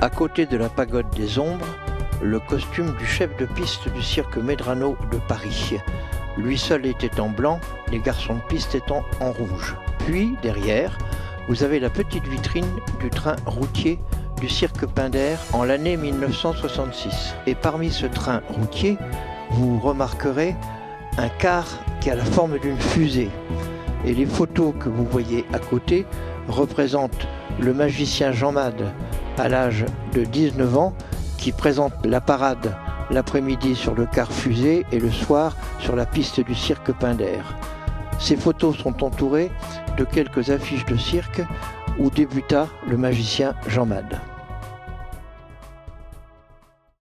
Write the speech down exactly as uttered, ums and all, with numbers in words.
À côté de la pagode des ombres, le costume du chef de piste du cirque Medrano de Paris. Lui seul était en blanc, les garçons de piste étant en rouge. Puis, derrière, vous avez la petite vitrine du train routier du cirque Pinder en l'année mille neuf cent soixante-six. Et parmi ce train routier, vous remarquerez un car qui a la forme d'une fusée. Et les photos que vous voyez à côté représentent le magicien Jean Mad à l'âge de dix-neuf ans qui présente la parade l'après-midi sur le car fusée et le soir sur la piste du cirque Pinder. Ces photos sont entourées de quelques affiches de cirque où débuta le magicien Jean Mad.